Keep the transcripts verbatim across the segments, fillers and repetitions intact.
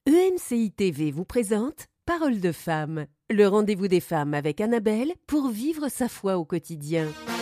E M C I T V vous présente Parole de femme, le rendez-vous des femmes avec Annabelle pour vivre sa foi au quotidien.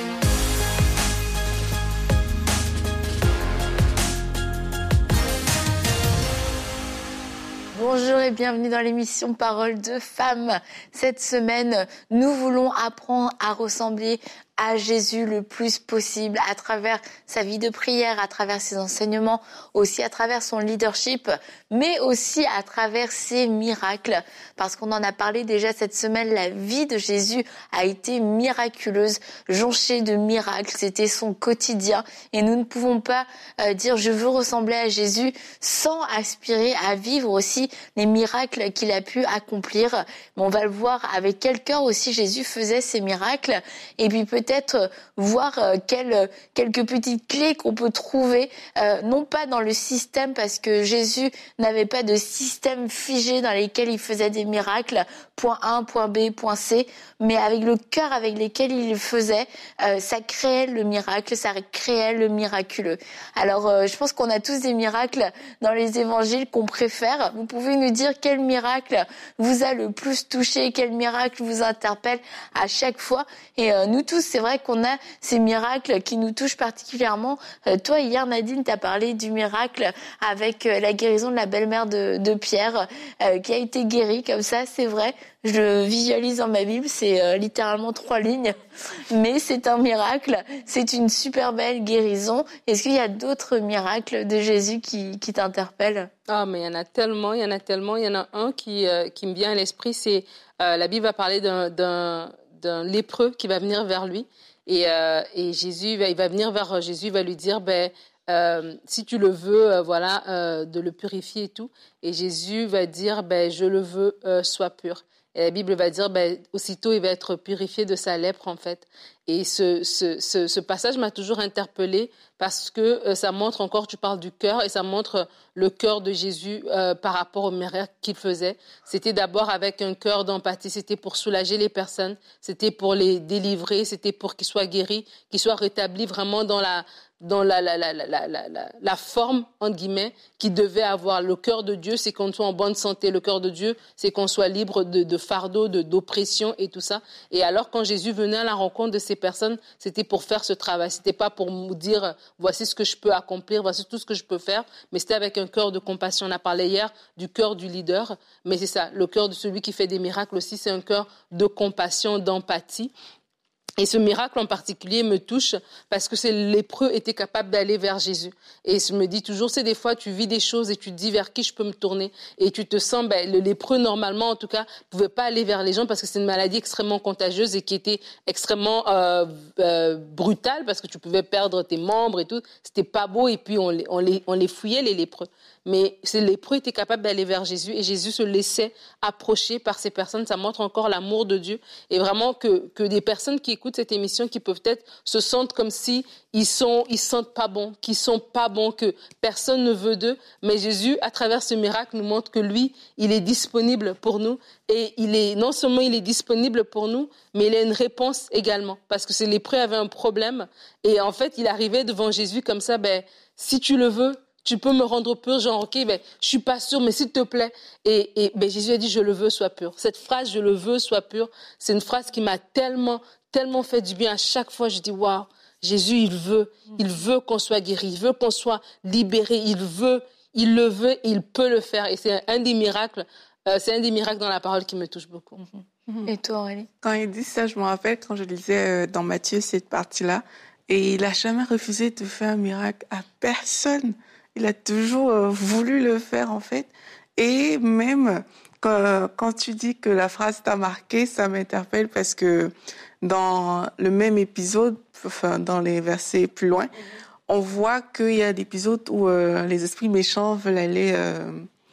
Bonjour et bienvenue dans l'émission Parole de femmes. Cette semaine, nous voulons apprendre à ressembler à Jésus le plus possible à travers sa vie de prière, à travers ses enseignements, aussi à travers son leadership, mais aussi à travers ses miracles. Parce qu'on en a parlé déjà cette semaine, la vie de Jésus a été miraculeuse, jonchée de miracles. C'était son quotidien et nous ne pouvons pas euh, dire « je veux ressembler à Jésus » sans aspirer à vivre aussi les miracles qu'il a pu accomplir. Mais on va le voir avec quel cœur aussi Jésus faisait ces miracles et puis peut-être peut-être voir euh, quelles, quelques petites clés qu'on peut trouver, euh, non pas dans le système, parce que Jésus n'avait pas de système figé dans lequel il faisait des miracles, point un, point B, point C, mais avec le cœur avec lequel il le faisait, euh, ça créait le miracle, ça créait le miraculeux. Alors, euh, je pense qu'on a tous des miracles dans les évangiles qu'on préfère. Vous pouvez nous dire quel miracle vous a le plus touché, quel miracle vous interpelle à chaque fois. Et euh, nous tous, c'est vrai qu'on a ces miracles qui nous touchent particulièrement. Euh, toi, hier, Nadine, tu as parlé du miracle avec euh, la guérison de la belle-mère de, de Pierre, euh, qui a été guérie comme ça, c'est vrai. Je le visualise dans ma Bible, c'est euh, littéralement trois lignes, mais c'est un miracle, c'est une super belle guérison. Est-ce qu'il y a d'autres miracles de Jésus qui, qui t'interpellent ? Ah, mais il y en a tellement, il y en a tellement. Il y en a un qui, euh, qui me vient à l'esprit, c'est euh, la Bible va parler d'un, d'un, d'un lépreux qui va venir vers lui. Et, euh, et Jésus, il va, il va venir vers Jésus, il va lui dire, ben, euh, si tu le veux, euh, voilà, euh, de le purifier et tout. Et Jésus va dire, ben, je le veux, euh, sois pur. Et la Bible va dire, ben, aussitôt, il va être purifié de sa lèpre, en fait. Et ce, ce, ce, ce passage m'a toujours interpellée parce que euh, ça montre encore, tu parles du cœur, et ça montre le cœur de Jésus euh, par rapport au miracle qu'il faisait. C'était d'abord avec un cœur d'empathie, c'était pour soulager les personnes, c'était pour les délivrer, c'était pour qu'ils soient guéris, qu'ils soient rétablis vraiment dans la... dans la, la, la, la, la, la, la forme, entre guillemets, qu'il devait avoir. Le cœur de Dieu, c'est qu'on soit en bonne santé. Le cœur de Dieu, c'est qu'on soit libre de, de fardeau, de, d'oppression et tout ça. Et alors, quand Jésus venait à la rencontre de ces personnes, c'était pour faire ce travail. C'était pas pour nous dire, voici ce que je peux accomplir, voici tout ce que je peux faire, mais c'était avec un cœur de compassion. On a parlé hier du cœur du leader, mais c'est ça, le cœur de celui qui fait des miracles aussi, c'est un cœur de compassion, d'empathie. Et ce miracle en particulier me touche parce que c'est lépreux était capable d'aller vers Jésus. Et je me dis toujours, c'est des fois tu vis des choses et tu te dis vers qui je peux me tourner. Et tu te sens, ben, le lépreux normalement en tout cas pouvait pas aller vers les gens parce que c'est une maladie extrêmement contagieuse et qui était extrêmement euh, euh, brutale parce que tu pouvais perdre tes membres et tout. C'était pas beau et puis on les, on les, on les fouillait les lépreux. Mais ces lépreux étaient capables d'aller vers Jésus et Jésus se laissait approcher par ces personnes. Ça montre encore l'amour de Dieu et vraiment que, que des personnes qui écoutent cette émission, qui peuvent peut-être se sentent comme si ils sont, ils sentent pas bons, qu'ils sont pas bons, que personne ne veut d'eux. Mais Jésus, à travers ce miracle, nous montre que lui, il est disponible pour nous et il est, non seulement il est disponible pour nous, mais il a une réponse également. Parce que ces lépreux avaient un problème et en fait, il arrivait devant Jésus comme ça, ben, si tu le veux, tu peux me rendre pur, genre, ok, ben, je suis pas sûre, mais s'il te plaît. Et, et ben, Jésus a dit, je le veux, sois pur. Cette phrase, je le veux, sois pur, c'est une phrase qui m'a tellement, tellement fait du bien. À chaque fois, je dis, waouh, Jésus, il veut, il veut qu'on soit guéri, il veut qu'on soit libéré, il veut, il le veut, et il peut le faire. Et c'est un des miracles, euh, c'est un des miracles dans la parole qui me touche beaucoup. Mm-hmm. Et toi, Aurélie? Quand il dit ça, je me rappelle quand je lisais dans Matthieu cette partie-là, et il a jamais refusé de faire un miracle à personne. Il a toujours euh, voulu le faire, en fait. Et même quand, quand tu dis que la phrase t'a marqué, ça m'interpelle parce que dans le même épisode, enfin, dans les versets plus loin, mm-hmm. on voit qu'il y a des épisodes où euh, les esprits méchants veulent aller euh,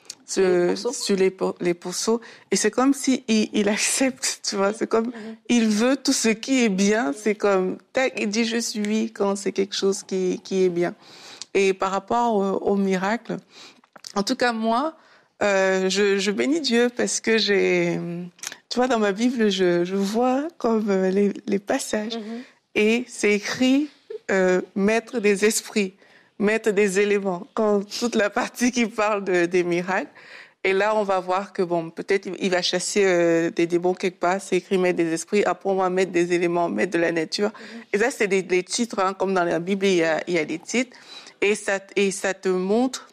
sur, sur les, les pourceaux. Et c'est comme s'il si il accepte, tu vois. C'est comme, mm-hmm. il veut tout ce qui est bien. C'est comme, tac, il dit je suis quand c'est quelque chose qui, qui est bien. Et par rapport au, au miracle, en tout cas moi, euh, je, je bénis Dieu parce que j'ai, tu vois, dans ma Bible, je, je vois comme les, les passages mm-hmm. et c'est écrit euh, maître des esprits, maître des éléments. Quand toute la partie qui parle de, des miracles, Et là, on va voir que, bon, peut-être il va chasser euh, des démons quelque part, c'est écrit mettre des esprits, après on va mettre des éléments, mettre de la nature. Mm-hmm. Et ça, c'est des, des titres, hein, comme dans la Bible, il y a, il y a des titres. Et ça, et ça te montre...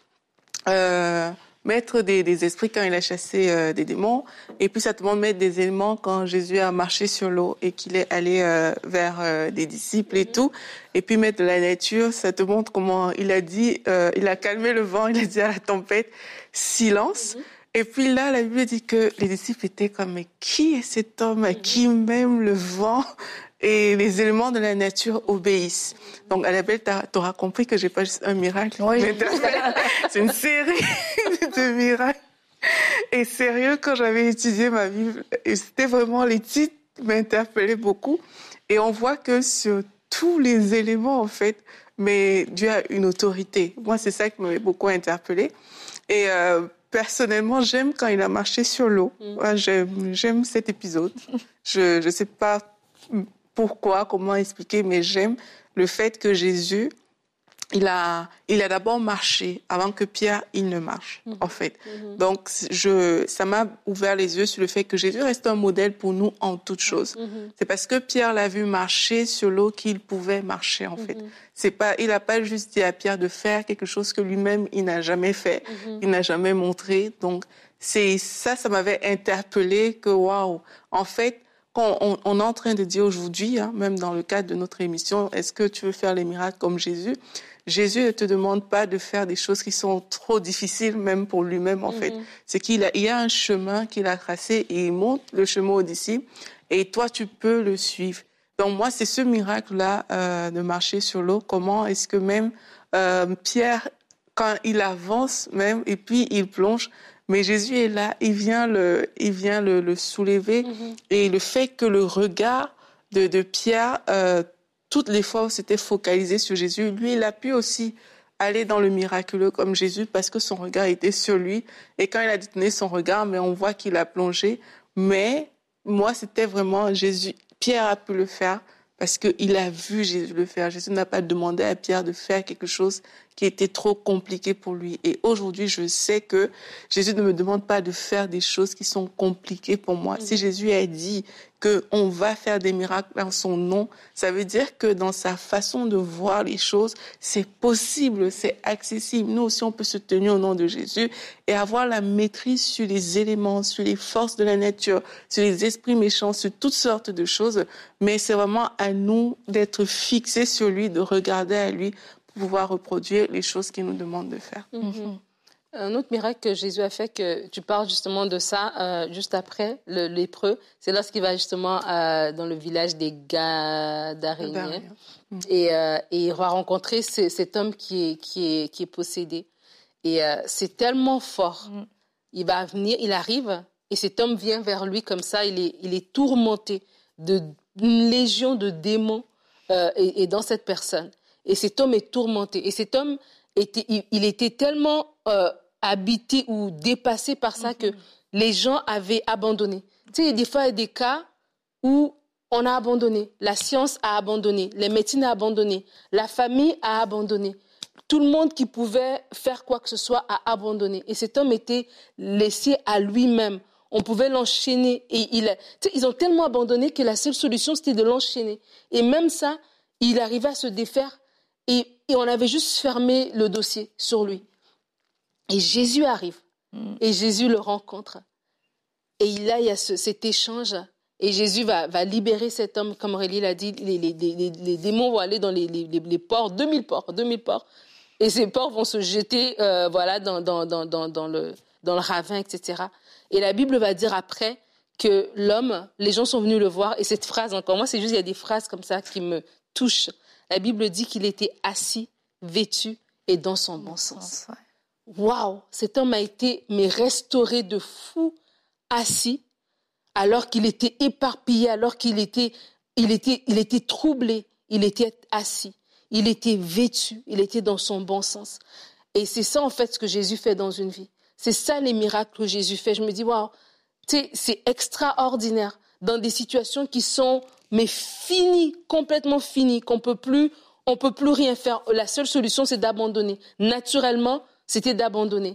Euh, mettre des, des esprits quand il a chassé euh, des démons, et puis ça te montre mettre des éléments quand Jésus a marché sur l'eau et qu'il est allé euh, vers euh, des disciples et tout, et puis mettre de la nature, ça te montre comment il a dit, euh, il a calmé le vent, il a dit à la tempête, silence. Mm-hmm. Et puis là, la Bible dit que les disciples étaient comme, mais qui est cet homme à qui même le vent et les éléments de la nature obéissent? Donc, Annabelle, t'auras compris que j'ai pas juste un miracle. Oui. C'est une série de miracles. Et sérieux, quand j'avais étudié ma Bible, c'était vraiment, les titres m'interpellaient beaucoup. Et on voit que sur tous les éléments, en fait, mais Dieu a une autorité. Moi, c'est ça qui m'avait beaucoup interpellée. Et, euh, personnellement, j'aime quand il a marché sur l'eau. Mm. Ouais, j'aime, j'aime cet épisode. Je ne sais pas pourquoi, comment expliquer, mais j'aime le fait que Jésus, il a, il a d'abord marché avant que Pierre, il ne marche, mm. en fait. Mm-hmm. Donc, je, ça m'a ouvert les yeux sur le fait que Jésus reste un modèle pour nous en toutes choses. Mm-hmm. C'est parce que Pierre l'a vu marcher sur l'eau qu'il pouvait marcher, en mm-hmm. fait. C'est pas, il n'a pas juste dit à Pierre de faire quelque chose que lui-même, il n'a jamais fait, mm-hmm. il n'a jamais montré. Donc, c'est ça, ça m'avait interpellé que, waouh, en fait, quand on, on est en train de dire aujourd'hui, hein, même dans le cadre de notre émission, est-ce que tu veux faire les miracles comme Jésus? Jésus ne te demande pas de faire des choses qui sont trop difficiles, même pour lui-même, en mm-hmm. fait. C'est qu'il a, il y a un chemin qu'il a tracé et il montre le chemin aux disciples et toi, tu peux le suivre. Donc, moi, c'est ce miracle-là euh, de marcher sur l'eau. Comment est-ce que même euh, Pierre, quand il avance même, et puis il plonge, mais Jésus est là, il vient le, il vient le, le soulever. Mm-hmm. Et le fait que le regard de, de Pierre, euh, toutes les fois où c'était focalisé sur Jésus, lui, il a pu aussi aller dans le miraculeux comme Jésus parce que son regard était sur lui. Et quand il a détourné son regard, mais on voit qu'il a plongé. Mais moi, c'était vraiment Jésus. Pierre a pu le faire parce qu'il a vu Jésus le faire. Jésus n'a pas demandé à Pierre de faire quelque chose qui était trop compliqué pour lui. Et aujourd'hui, je sais que Jésus ne me demande pas de faire des choses qui sont compliquées pour moi. Mmh. Si Jésus a dit qu'on va faire des miracles en son nom, ça veut dire que dans sa façon de voir les choses, c'est possible, c'est accessible. Nous aussi, on peut se tenir au nom de Jésus et avoir la maîtrise sur les éléments, sur les forces de la nature, sur les esprits méchants, sur toutes sortes de choses. Mais c'est vraiment à nous d'être fixés sur lui, de regarder à lui pour pouvoir reproduire les choses qu'il nous demande de faire. Mm-hmm. Un autre miracle que Jésus a fait, que tu parles justement de ça, euh, juste après, le lépreux, c'est lorsqu'il va justement euh, dans le village des Gadaréniens mmh. et, euh, et il va rencontrer ce, cet homme qui est, qui est, qui est possédé. Et euh, c'est tellement fort. Mmh. Il va venir, il arrive, et cet homme vient vers lui comme ça, il est, il est tourmenté d'une légion de démons euh, et, et dans cette personne. Et cet homme est tourmenté. Et cet homme, était, il, il était tellement euh, habité ou dépassé par ça mm-hmm. que les gens avaient abandonné. Tu sais, des fois, il y a des cas où on a abandonné. La science a abandonné. Les médecines ont abandonné. La famille a abandonné. Tout le monde qui pouvait faire quoi que ce soit a abandonné. Et cet homme était laissé à lui-même. On pouvait l'enchaîner. Et il, tu sais, ils ont tellement abandonné que la seule solution, c'était de l'enchaîner. Et même ça, il arrivait à se défaire. Et, et on avait juste fermé le dossier sur lui. Et Jésus arrive. Mm. Et Jésus le rencontre. Et là, il y a ce, cet échange. Et Jésus va, va libérer cet homme, comme Aurélie l'a dit. Les, les, les, les démons vont aller dans les, les, les ports, deux mille ports, deux mille ports. Et ces ports vont se jeter euh, voilà, dans, dans, dans, dans, dans, le, dans le ravin, et cetera. Et la Bible va dire après que l'homme, les gens sont venus le voir. Et cette phrase, encore, moi, c'est juste, il y a des phrases comme ça qui me touchent. La Bible dit qu'il était assis, vêtu et dans son bon sens. Waouh, cet homme a été mais restauré de fou, assis, alors qu'il était éparpillé, alors qu'il était, il était, il était troublé. Il était assis, il était vêtu, il était dans son bon sens. Et c'est ça en fait ce que Jésus fait dans une vie. C'est ça les miracles que Jésus fait. Je me dis waouh, c'est extraordinaire dans des situations qui sont mais fini, complètement fini, qu'on peut plus, on peut plus rien faire. La seule solution, c'est d'abandonner. Naturellement, c'était d'abandonner.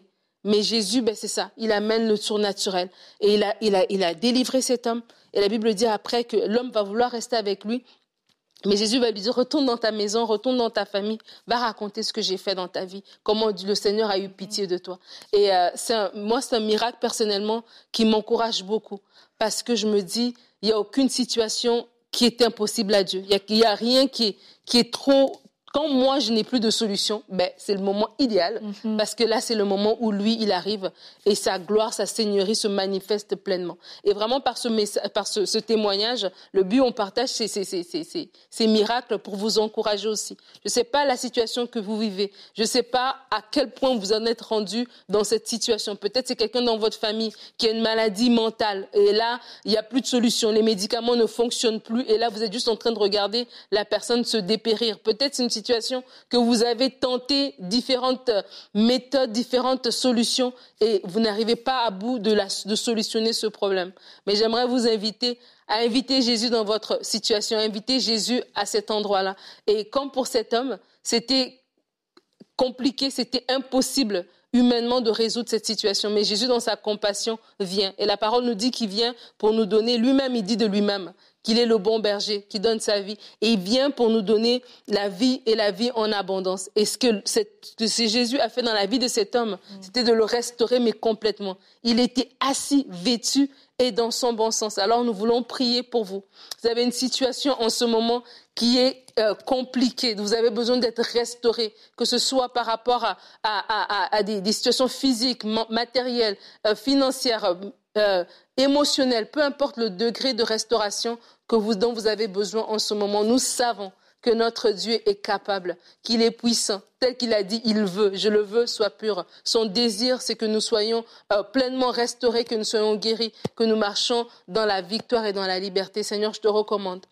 Mais Jésus, ben c'est ça, il amène le surnaturel. Et il a, il a, il a délivré cet homme. Et la Bible dit après que l'homme va vouloir rester avec lui. Mais Jésus va lui dire, retourne dans ta maison, retourne dans ta famille, va raconter ce que j'ai fait dans ta vie, comment le Seigneur a eu pitié de toi. Et euh, c'est un, moi, c'est un miracle personnellement qui m'encourage beaucoup. Parce que je me dis, il n'y a aucune situation qui est impossible à Dieu. Il n'y a, il y a rien qui est, qui est trop... Quand moi, je n'ai plus de solution, ben, c'est le moment idéal, mm-hmm. parce que là, c'est le moment où lui, il arrive et sa gloire, sa seigneurie se manifeste pleinement. Et vraiment, par ce, messa- par ce, ce témoignage, le but, on partage ces, ces, ces, ces, ces, ces miracles pour vous encourager aussi. Je ne sais pas la situation que vous vivez. Je ne sais pas à quel point vous en êtes rendu dans cette situation. Peut-être c'est quelqu'un dans votre famille qui a une maladie mentale. Et là, il n'y a plus de solution. Les médicaments ne fonctionnent plus. Et là, vous êtes juste en train de regarder la personne se dépérir. Peut-être c'est une situation que vous avez tenté différentes méthodes, différentes solutions et vous n'arrivez pas à bout de, la, de solutionner ce problème. Mais j'aimerais vous inviter à inviter Jésus dans votre situation, à inviter Jésus à cet endroit-là. Et comme pour cet homme, c'était compliqué, c'était impossible humainement de résoudre cette situation. Mais Jésus, dans sa compassion, vient. Et la parole nous dit qu'il vient pour nous donner, lui-même, il dit de lui-même, qu'il est le bon berger, qui donne sa vie. Et il vient pour nous donner la vie et la vie en abondance. Et ce que, cette, que ce Jésus a fait dans la vie de cet homme, mmh. c'était de le restaurer, mais complètement. Il était assis, vêtu et dans son bon sens. Alors nous voulons prier pour vous. Vous avez une situation en ce moment qui est euh, compliquée. Vous avez besoin d'être restauré, que ce soit par rapport à, à, à, à des, des situations physiques, matérielles, euh, financières, euh, émotionnelles, peu importe le degré de restauration que vous, dont vous avez besoin en ce moment. Nous savons que notre Dieu est capable, qu'il est puissant, tel qu'il a dit, il veut, je le veux, sois pur. Son désir, c'est que nous soyons euh, pleinement restaurés, que nous soyons guéris, que nous marchons dans la victoire et dans la liberté. Seigneur, je te recommande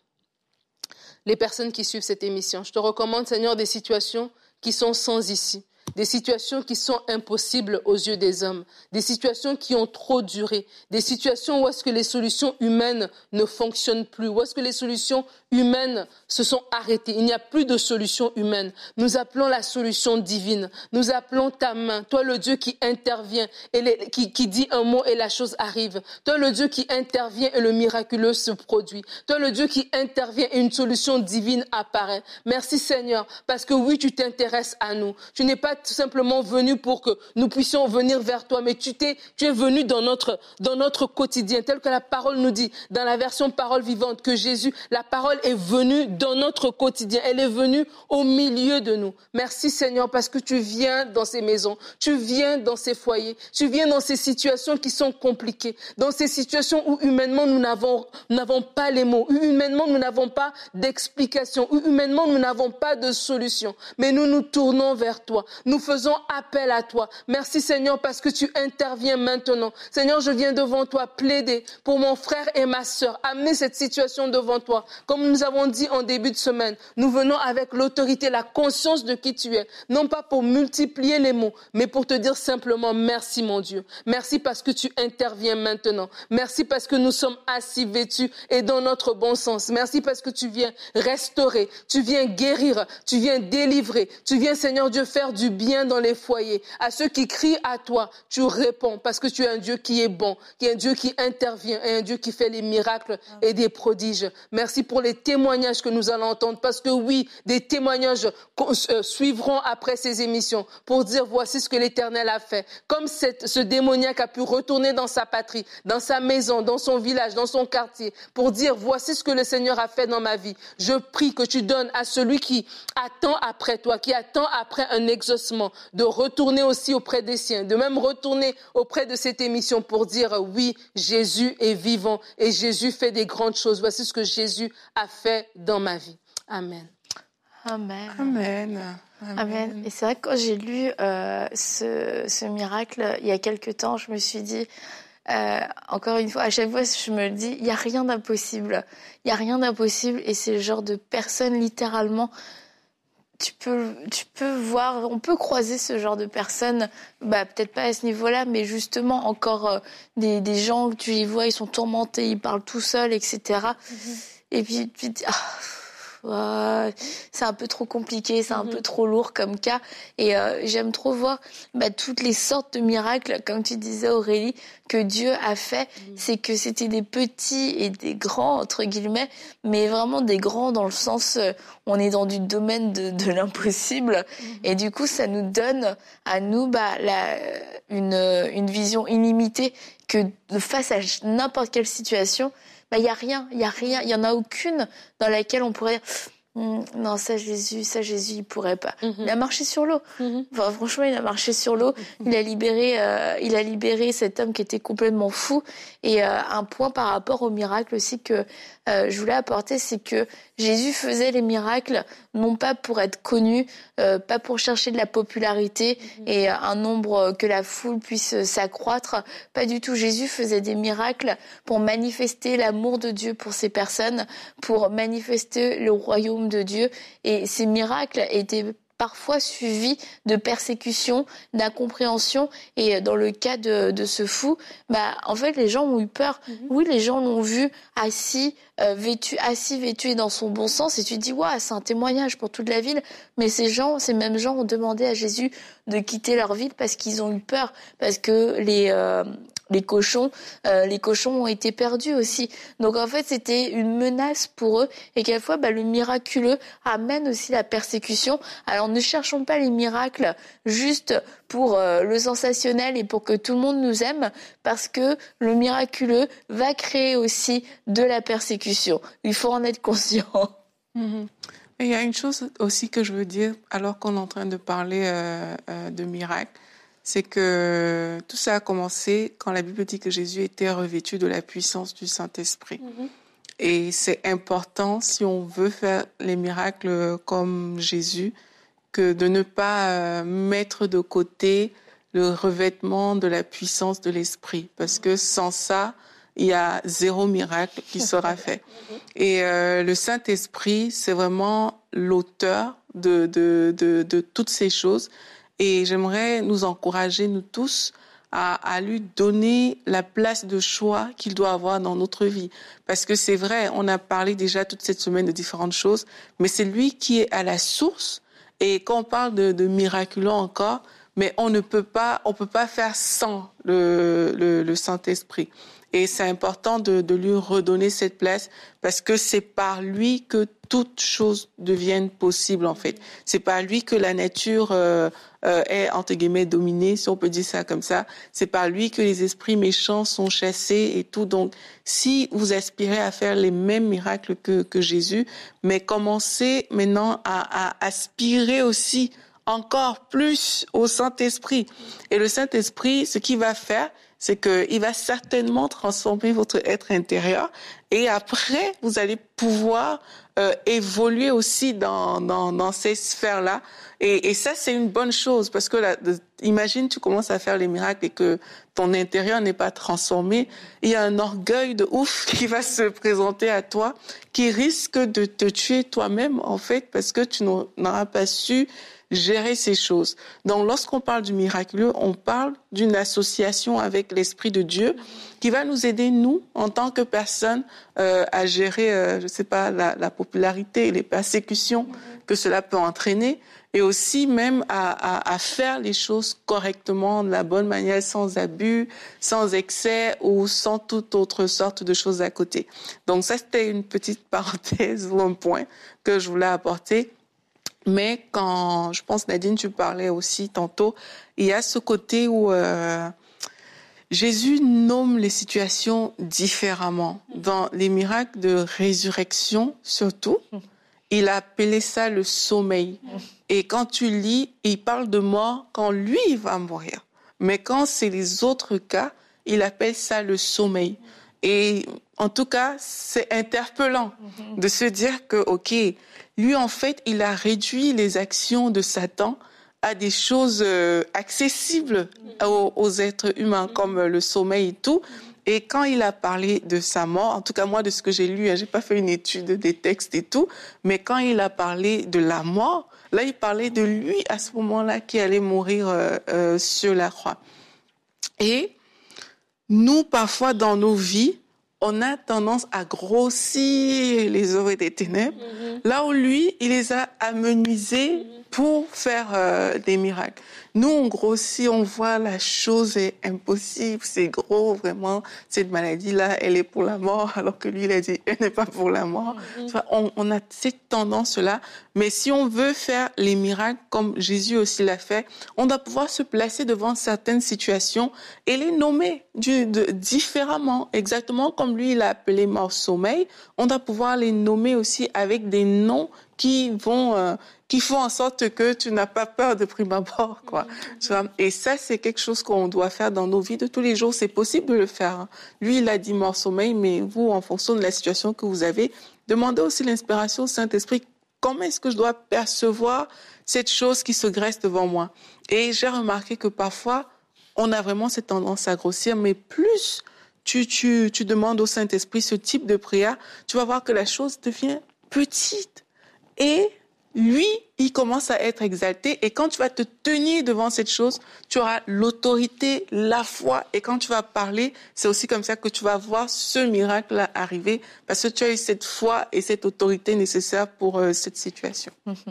les personnes qui suivent cette émission. Je te recommande, Seigneur, des situations qui sont sans issue. Des situations qui sont impossibles aux yeux des hommes, des situations qui ont trop duré, des situations où est-ce que les solutions humaines ne fonctionnent plus, où est-ce que les solutions humaines se sont arrêtées. Il n'y a plus de solution humaine. Nous appelons la solution divine. Nous appelons ta main, toi le Dieu qui intervient et les, qui, qui dit un mot et la chose arrive. Toi le Dieu qui intervient et le miraculeux se produit. Toi le Dieu qui intervient et une solution divine apparaît. Merci Seigneur, parce que oui, tu t'intéresses à nous. Tu n'es pas tout simplement venu pour que nous puissions venir vers toi, mais tu t'es, tu es venu dans notre, dans notre quotidien, tel que la parole nous dit, dans la version parole vivante, que Jésus, la parole est venue dans notre quotidien, elle est venue au milieu de nous. Merci Seigneur, parce que tu viens dans ces maisons, tu viens dans ces foyers, tu viens dans ces situations qui sont compliquées, dans ces situations où humainement nous n'avons, nous n'avons pas les mots, où humainement nous n'avons pas d'explication, où humainement nous n'avons pas de solution, mais nous nous tournons vers toi. Nous faisons appel à toi. Merci Seigneur parce que tu interviens maintenant. Seigneur, je viens devant toi plaider pour mon frère et ma sœur. Amener cette situation devant toi. Comme nous avons dit en début de semaine, nous venons avec l'autorité, la conscience de qui tu es. Non pas pour multiplier les mots, mais pour te dire simplement merci mon Dieu. Merci parce que tu interviens maintenant. Merci parce que nous sommes assis vêtus et dans notre bon sens. Merci parce que tu viens restaurer, tu viens guérir, tu viens délivrer. Tu viens Seigneur Dieu faire du bien dans les foyers. À ceux qui crient à toi, tu réponds parce que tu es un Dieu qui est bon, qui est un Dieu qui intervient et un Dieu qui fait les miracles et des prodiges. Merci pour les témoignages que nous allons entendre parce que oui, des témoignages suivront après ces émissions pour dire voici ce que l'Éternel a fait. Comme cette, ce démoniaque a pu retourner dans sa patrie, dans sa maison, dans son village, dans son quartier pour dire voici ce que le Seigneur a fait dans ma vie. Je prie que tu donnes à celui qui attend après toi, qui attend après un exaucement, de retourner aussi auprès des siens, de même retourner auprès de cette émission pour dire oui, Jésus est vivant et Jésus fait des grandes choses. Voici ce que Jésus a fait dans ma vie. Amen. Amen. Amen. Amen. Amen. Et c'est vrai que quand j'ai lu euh, ce, ce miracle il y a quelque temps, je me suis dit, euh, encore une fois, à chaque fois, je me dis, il n'y a rien d'impossible. Il n'y a rien d'impossible et c'est le genre de personne littéralement. Tu peux, tu peux voir, on peut croiser ce genre de personnes, bah, peut-être pas à ce niveau-là, mais justement encore euh, des, des gens que tu y vois, ils sont tourmentés, ils parlent tout seuls, et cetera. Mm-hmm. Et puis tu te dis, ah, oh, c'est un peu trop compliqué, c'est un Mhm. peu trop lourd comme cas. Et euh, j'aime trop voir bah, toutes les sortes de miracles, comme tu disais Aurélie, que Dieu a fait. Mhm. C'est que c'était des petits et des grands, entre guillemets, mais vraiment des grands dans le sens, euh, on est dans du domaine de, de l'impossible. Mhm. Et du coup, ça nous donne à nous bah, la, une, une vision illimitée que face à n'importe quelle situation, bah, il y a rien, il y a rien, il y en a aucune dans laquelle on pourrait dire Hum, non, ça Jésus, ça Jésus, il pourrait pas. Mhm. Il a marché sur l'eau. Mhm. Enfin, franchement, il a marché sur l'eau. Il a libéré, euh, il a libéré cet homme qui était complètement fou. Et euh, un point par rapport au miracle aussi que euh, je voulais apporter, c'est que Jésus faisait les miracles non pas pour être connu, euh, pas pour chercher de la popularité Mhm. et euh, un nombre que la foule puisse euh, s'accroître. Pas du tout. Jésus faisait des miracles pour manifester l'amour de Dieu pour ces personnes, pour manifester le royaume de Dieu. Et ces miracles étaient parfois suivis de persécutions, d'incompréhension. Et dans le cas de, de ce fou, bah, en fait, les gens ont eu peur. Mhm. Oui, les gens l'ont vu assis, euh, vêtu, assis, vêtu et dans son bon sens. Et tu te dis, waouh, c'est un témoignage pour toute la ville. Mais ces gens, ces mêmes gens ont demandé à Jésus de quitter leur ville parce qu'ils ont eu peur, parce que les euh, les cochons, euh, les cochons ont été perdus aussi. Donc en fait, c'était une menace pour eux. Et quelquefois, bah, le miraculeux amène aussi la persécution. Alors ne cherchons pas les miracles juste pour euh, le sensationnel et pour que tout le monde nous aime, parce que le miraculeux va créer aussi de la persécution. Il faut en être conscient. Mhm. Et il y a une chose aussi que je veux dire, alors qu'on est en train de parler euh, euh, de miracles, c'est que tout ça a commencé quand la Bible dit que Jésus était revêtu de la puissance du Saint-Esprit. Mhm. Et c'est important, si on veut faire les miracles comme Jésus, que de ne pas euh, mettre de côté le revêtement de la puissance de l'Esprit. Parce que sans ça, il y a zéro miracle qui sera fait. Et euh, le Saint-Esprit, c'est vraiment l'auteur de, de, de, de toutes ces choses. Et j'aimerais nous encourager, nous tous, à, à lui donner la place de choix qu'il doit avoir dans notre vie. Parce que c'est vrai, on a parlé déjà toute cette semaine de différentes choses, mais c'est lui qui est à la source. Et quand on parle de, de miraculeux encore, mais on ne peut pas, on peut pas faire sans le, le, le Saint-Esprit. Et c'est important de, de lui redonner cette place parce que c'est par lui que toutes choses deviennent possibles, en fait. C'est par lui que la nature euh, euh, est, entre guillemets, dominée, si on peut dire ça comme ça. C'est par lui que les esprits méchants sont chassés et tout. Donc, si vous aspirez à faire les mêmes miracles que, que Jésus, mais commencez maintenant à, à aspirer aussi encore plus au Saint-Esprit. Et le Saint-Esprit, ce qu'il va faire, c'est qu'il va certainement transformer votre être intérieur et après, vous allez pouvoir euh, évoluer aussi dans, dans, dans ces sphères-là. Et, et ça, c'est une bonne chose parce que là, imagine, tu commences à faire les miracles et que ton intérieur n'est pas transformé. Il y a un orgueil de ouf qui va se présenter à toi, qui risque de te tuer toi-même, en fait, parce que tu n'auras pas su gérer ces choses. Donc, lorsqu'on parle du miraculeux, on parle d'une association avec l'Esprit de Dieu qui va nous aider, nous, en tant que personnes, euh, à gérer, euh, je sais pas, la, la popularité et les persécutions que cela peut entraîner, et aussi même à, à, à faire les choses correctement, de la bonne manière, sans abus, sans excès ou sans toute autre sorte de choses à côté. Donc, ça, c'était une petite parenthèse ou un point que je voulais apporter. Mais quand, je pense, Nadine, tu parlais aussi tantôt, il y a ce côté où euh, Jésus nomme les situations différemment. Dans les miracles de résurrection, surtout, il a appelé ça le sommeil. Et quand tu lis, il parle de mort quand lui, il va mourir. Mais quand c'est les autres cas, il appelle ça le sommeil. Et en tout cas, c'est interpellant de se dire que, OK, lui, en fait, il a réduit les actions de Satan à des choses euh, accessibles aux, aux êtres humains, comme le sommeil et tout. Et quand il a parlé de sa mort, en tout cas moi, de ce que j'ai lu, hein, j'ai pas fait une étude des textes et tout, mais quand il a parlé de la mort, là, il parlait de lui à ce moment-là qui allait mourir euh, euh, sur la croix. Et nous, parfois, dans nos vies, on a tendance à grossir les œuvres des ténèbres, mm-hmm. là où lui, il les a amenuisées mm-hmm. pour faire euh, des miracles. Nous, on grossit, on voit la chose est impossible, c'est gros, vraiment, cette maladie-là, elle est pour la mort, alors que lui, il a dit, elle n'est pas pour la mort. Mm-hmm. Enfin, on, on a cette tendance-là, mais si on veut faire les miracles, comme Jésus aussi l'a fait, on doit pouvoir se placer devant certaines situations et les nommer du, de, différemment, exactement comme lui, il a appelé mort-sommeil, on doit pouvoir les nommer aussi avec des noms qui vont, euh, qui font en sorte que tu n'as pas peur de prime abord, quoi. Mm-hmm. Tu vois? Et ça, c'est quelque chose qu'on doit faire dans nos vies de tous les jours. C'est possible de le faire. Hein. Lui, il a dit mort-sommeil, mais vous, en fonction de la situation que vous avez, demandez aussi l'inspiration au Saint-Esprit. Comment est-ce que je dois percevoir cette chose qui se dresse devant moi? Et j'ai remarqué que parfois, on a vraiment cette tendance à grossir, mais plus tu, tu, tu demandes au Saint-Esprit ce type de prière, tu vas voir que la chose devient petite. Et lui, il commence à être exalté. Et quand tu vas te tenir devant cette chose, tu auras l'autorité, la foi. Et quand tu vas parler, c'est aussi comme ça que tu vas voir ce miracle arriver. Parce que tu as eu cette foi et cette autorité nécessaire pour euh, cette situation.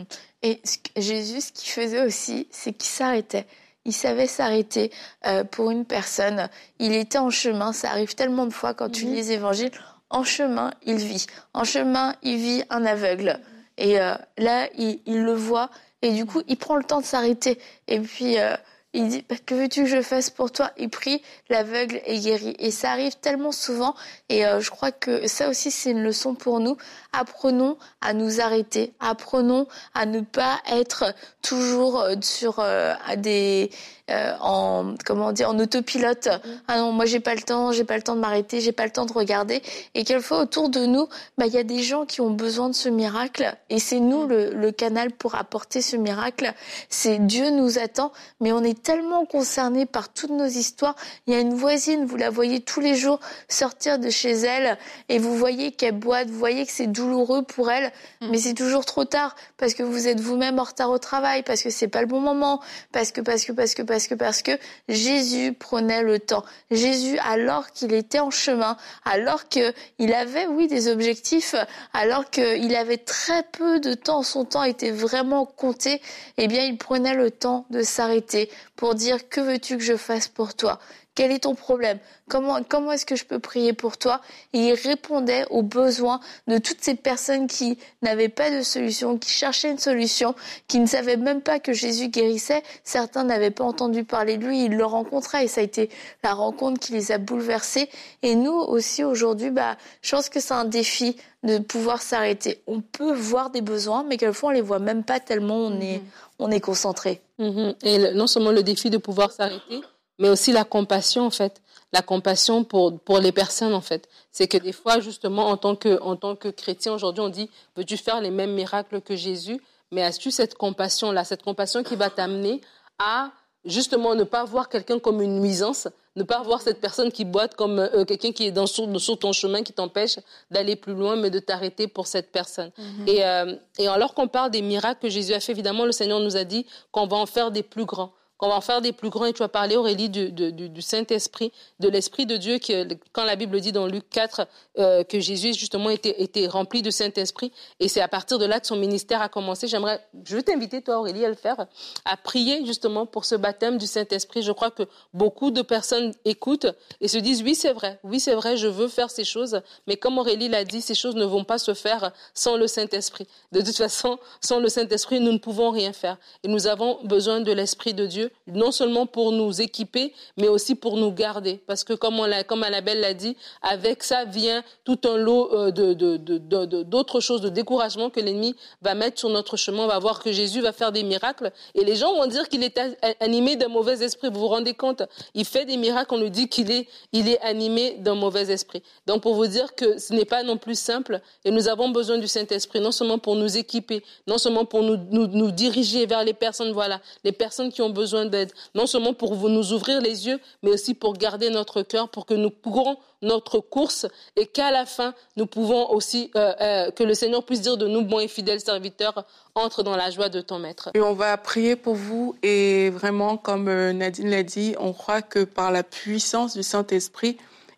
Et Jésus, ce qu'il faisait aussi, c'est qu'il s'arrêtait. Il savait s'arrêter euh, pour une personne. Il était en chemin. Ça arrive tellement de fois quand tu lis les évangiles. En chemin, il vit. En chemin, il vit un aveugle. Et euh, là, il, il le voit et du coup, il prend le temps de s'arrêter. Et puis, euh, il dit bah, « Que veux-tu que je fasse pour toi ?» Il prie, l'aveugle est guéri. Et ça arrive tellement souvent. Et euh, je crois que ça aussi, c'est une leçon pour nous. Apprenons à nous arrêter. Apprenons à ne pas être toujours sur euh, des... Euh, en comment dire en autopilote. Mmh. Ah non, moi j'ai pas le temps, j'ai pas le temps de m'arrêter, j'ai pas le temps de regarder. Et quelquefois autour de nous, bah il y a des gens qui ont besoin de ce miracle et c'est nous le, le canal pour apporter ce miracle. C'est Dieu nous attend, mais on est tellement concernés par toutes nos histoires. Il y a une voisine, vous la voyez tous les jours sortir de chez elle et vous voyez qu'elle boite, vous voyez que c'est douloureux pour elle, mmh. mais c'est toujours trop tard parce que vous êtes vous-même en retard au travail, parce que c'est pas le bon moment, parce que parce que parce que Parce que, parce que Jésus prenait le temps. Jésus, alors qu'il était en chemin, alors qu'il avait, oui, des objectifs, alors qu'il avait très peu de temps, son temps était vraiment compté, eh bien, il prenait le temps de s'arrêter pour dire « Que veux-tu que je fasse pour toi ?» Quel est ton problème ? Comment, comment est-ce que je peux prier pour toi ? Et il répondait aux besoins de toutes ces personnes qui n'avaient pas de solution, qui cherchaient une solution, qui ne savaient même pas que Jésus guérissait. Certains n'avaient pas entendu parler de lui, ils le rencontraient et ça a été la rencontre qui les a bouleversés. Et nous aussi aujourd'hui, bah, je pense que c'est un défi de pouvoir s'arrêter. On peut voir des besoins, mais quelquefois on les voit même pas tellement on est, on est concentré. Mm-hmm. Et le, non seulement le défi de pouvoir s'arrêter, mais aussi la compassion, en fait. La compassion pour, pour les personnes, en fait. C'est que des fois, justement, en tant que, en tant que chrétien, aujourd'hui, on dit, veux-tu faire les mêmes miracles que Jésus? Mais as-tu cette compassion-là, cette compassion qui va t'amener à, justement, ne pas voir quelqu'un comme une nuisance, ne pas voir cette personne qui boite comme euh, quelqu'un qui est dans, sur, sur ton chemin, qui t'empêche d'aller plus loin, mais de t'arrêter pour cette personne. Mm-hmm. Et, euh, et alors qu'on parle des miracles que Jésus a fait, évidemment, le Seigneur nous a dit qu'on va en faire des plus grands. On va en faire des plus grands. Et tu as parlé, Aurélie, du, du, du Saint-Esprit, de l'Esprit de Dieu, qui, quand la Bible dit dans Luc quatre euh, que Jésus, justement, était, était rempli de Saint-Esprit. Et c'est à partir de là que son ministère a commencé. J'aimerais, je veux t'inviter, toi, Aurélie, à le faire, à prier, justement, pour ce baptême du Saint-Esprit. Je crois que beaucoup de personnes écoutent et se disent, oui, c'est vrai, oui, c'est vrai, je veux faire ces choses. Mais comme Aurélie l'a dit, ces choses ne vont pas se faire sans le Saint-Esprit. De toute façon, sans le Saint-Esprit, nous ne pouvons rien faire. Et nous avons besoin de l'Esprit de Dieu, non seulement pour nous équiper, mais aussi pour nous garder. Parce que comme, on l'a, comme Annabelle l'a dit, avec ça vient tout un lot de, de, de, de, de, d'autres choses, de découragement que l'ennemi va mettre sur notre chemin. On va voir que Jésus va faire des miracles et les gens vont dire qu'il est animé d'un mauvais esprit. Vous vous rendez compte? Il fait des miracles, on lui dit qu'il est, il est animé d'un mauvais esprit. Donc pour vous dire que ce n'est pas non plus simple et nous avons besoin du Saint-Esprit, non seulement pour nous équiper, non seulement pour nous, nous, nous diriger vers les personnes, voilà, les personnes qui ont besoin d'aide, non seulement pour vous nous ouvrir les yeux, mais aussi pour garder notre cœur, pour que nous courons notre course et qu'à la fin, nous pouvons aussi, euh, euh, que le Seigneur puisse dire de nous, bons et fidèles serviteurs, entre dans la joie de ton maître. Et on va prier pour vous et vraiment, comme Nadine l'a dit, on croit que par la puissance du Saint-Esprit,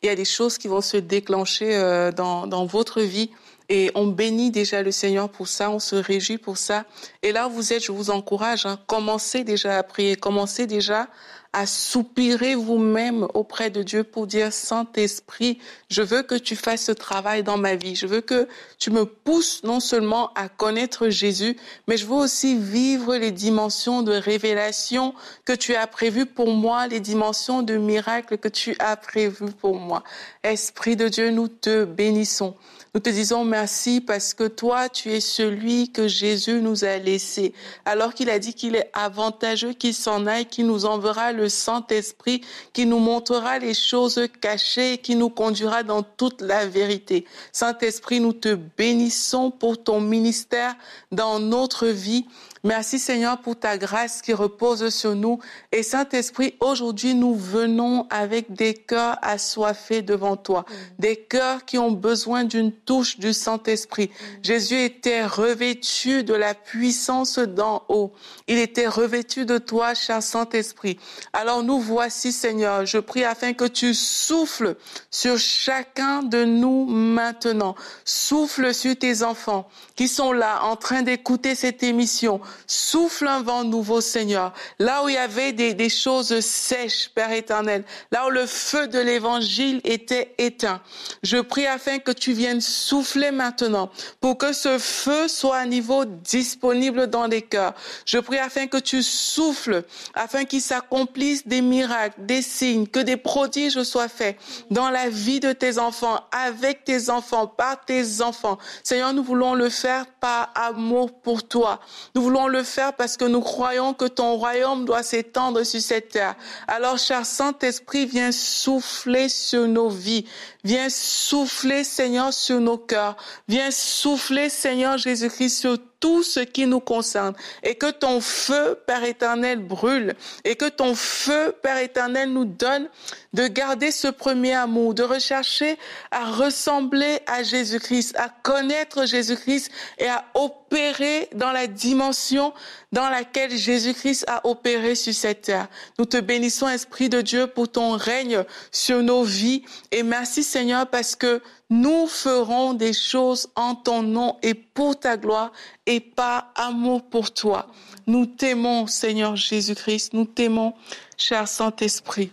il y a des choses qui vont se déclencher euh, dans, dans votre vie. Et on bénit déjà le Seigneur pour ça, on se réjouit pour ça. Et là où vous êtes, je vous encourage, hein, commencez déjà à prier, commencez déjà à soupirer vous-même auprès de Dieu pour dire, Saint-Esprit, je veux que tu fasses ce travail dans ma vie. Je veux que tu me pousses non seulement à connaître Jésus, mais je veux aussi vivre les dimensions de révélation que tu as prévues pour moi, les dimensions de miracles que tu as prévues pour moi. Esprit de Dieu, nous te bénissons. Nous te disons merci parce que toi, tu es celui que Jésus nous a laissé. Alors qu'il a dit qu'il est avantageux qu'il s'en aille, qu'il nous enverra le Saint-Esprit, qui nous montrera les choses cachées, qui nous conduira dans toute la vérité. Saint-Esprit, nous te bénissons pour ton ministère dans notre vie. Merci Seigneur pour ta grâce qui repose sur nous. Et Saint-Esprit, aujourd'hui, nous venons avec des cœurs assoiffés devant toi, mmh. des cœurs qui ont besoin d'une touche du Saint-Esprit. Mmh. Jésus était revêtu de la puissance d'en haut. Il était revêtu de toi, cher Saint-Esprit. Alors nous voici, Seigneur. Je prie afin que tu souffles sur chacun de nous maintenant. Souffle sur tes enfants qui sont là en train d'écouter cette émission. Souffle un vent nouveau, Seigneur. Là où il y avait des, des choses sèches, Père éternel, là où le feu de l'évangile était éteint, je prie afin que tu viennes souffler maintenant pour que ce feu soit à niveau disponible dans les cœurs. Je prie afin que tu souffles, afin qu'il s'accomplisse des miracles, des signes, que des prodiges soient faits dans la vie de tes enfants, avec tes enfants, par tes enfants. Seigneur, nous voulons le faire par amour pour toi. Nous voulons le faire parce que nous croyons que ton royaume doit s'étendre sur cette terre. Alors, cher Saint-Esprit, viens souffler sur nos vies. Viens souffler, Seigneur, sur nos cœurs. Viens souffler, Seigneur Jésus-Christ, sur tout ce qui nous concerne. Et que ton feu, Père éternel, brûle. Et que ton feu, Père éternel, nous donne de garder ce premier amour, de rechercher à ressembler à Jésus-Christ, à connaître Jésus-Christ et à opérer dans la dimension dans laquelle Jésus-Christ a opéré sur cette terre. Nous te bénissons, Esprit de Dieu, pour ton règne sur nos vies. Et merci, Seigneur, parce que nous ferons des choses en ton nom et pour ta gloire et par amour pour toi. Nous t'aimons, Seigneur Jésus-Christ. Nous t'aimons, cher Saint-Esprit.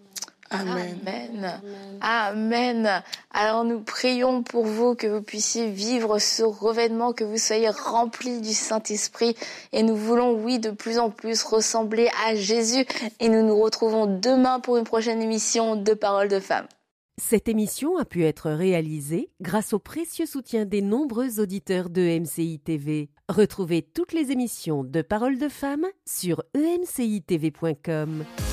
Amen. Amen. Amen. Alors nous prions pour vous que vous puissiez vivre ce revêtement, que vous soyez remplis du Saint-Esprit. Et nous voulons, oui, de plus en plus ressembler à Jésus. Et nous nous retrouvons demain pour une prochaine émission de Paroles de Femmes. Cette émission a pu être réalisée grâce au précieux soutien des nombreux auditeurs de E M C I T V. Retrouvez toutes les émissions de Paroles de Femmes sur e m c i t v point com.